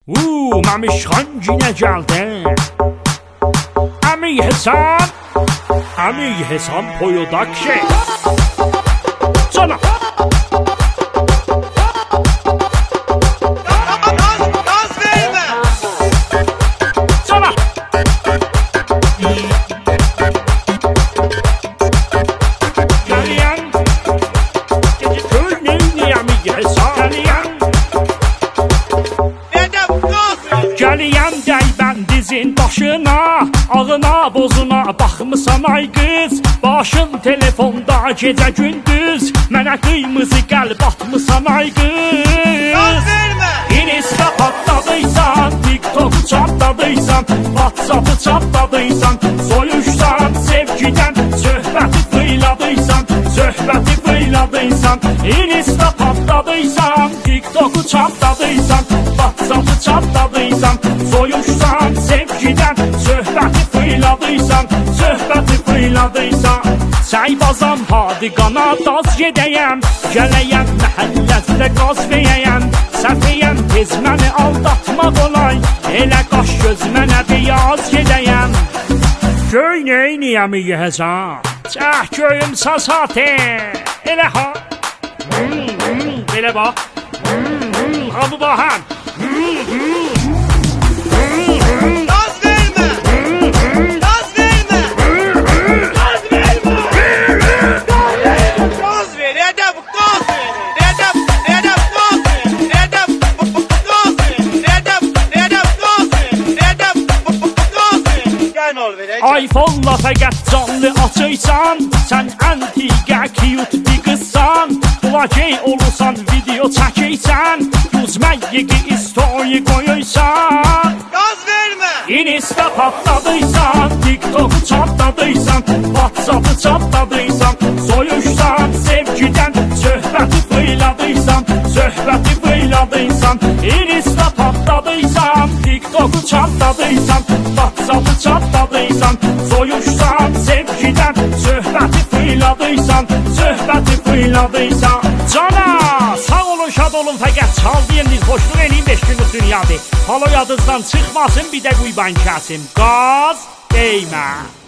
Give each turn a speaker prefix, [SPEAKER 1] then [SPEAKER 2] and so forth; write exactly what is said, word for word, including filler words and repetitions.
[SPEAKER 1] Uuu, mamişxan yine geldi. Əmi Həsən, Əmi Həsən Production. Cana.
[SPEAKER 2] Gaz verme.
[SPEAKER 1] Cana. Gəliyən, köynəyini Əmi Həsən. Gəliyən.
[SPEAKER 2] Dedem gaz ver.
[SPEAKER 1] Gəliyəm dəybən dizin başına, ağına bozuna baxmısan ay qız. Başın telefonda gecə gündüz, mənə qıymızı qəlb atmısan ay qız.
[SPEAKER 2] Gaz verme.
[SPEAKER 1] Insta patladıysan, TikTok çatladıysan, WhatsApp'ı çatladıysan, soyuşsan sevgiden, söhbəti fıyladıysan, söhbəti fıyladıysan. Insta patladıysan, TikTok'u çatladıysan, WhatsApp'ı çatladıysan, soyuşsan sevgiden, söhbəti fıyladıysan, söhbəti fıyladıysan. Səybazam hadiqana daz gedəyəm, gələyəm məhəlləzdə qaz verəyəm. Səfiyəm tez məni aldatmaq olay, elə qaş göz mənə beyaz gedəyəm. Göy neyniyəm yəhəcan, çəh göyüm sasatı, elə ha. Hmm, hmm, belə bax, hmm, hmm, ha bu baxan. Hmm, hmm, hmm, hmm.
[SPEAKER 2] Gaz verme. Gaz verme. Gaz verme. Gaz ver. Dedem gaz ver. Dedem dedem gaz ver. Dedem gaz ver. Dedem dedem gaz ver. Dedem gaz ver. Gel ol verəcək.
[SPEAKER 1] iPhone-la fəqət canlı açıysan, sən antiqə cute bir qızsan. Blogey olursan, video çəkiysən, yüzməyiqi istoyi qoyuysan.
[SPEAKER 2] Gaz verme.
[SPEAKER 1] Insta patladıysan, TikTok'u çatladıysan, WhatsApp'ı çatladıysan, soyuşsan sevgiden, söhbəti fıyladıysan, söhbəti fıyladıysan. Insta patladıysan, TikTok'u çatladıysan, WhatsApp'ı çatladıysan, soyuşsan sevgiden, söhbəti fıyladıysan, söhbəti fıyladıysan. Cana, sağ olun, şad olun, fəqət çaldıyınız, hoşluq eləyin beş günlük dünyadır. Halo yadınızdan çıxmasın, bir də quyban kəsim. Qaz değmə.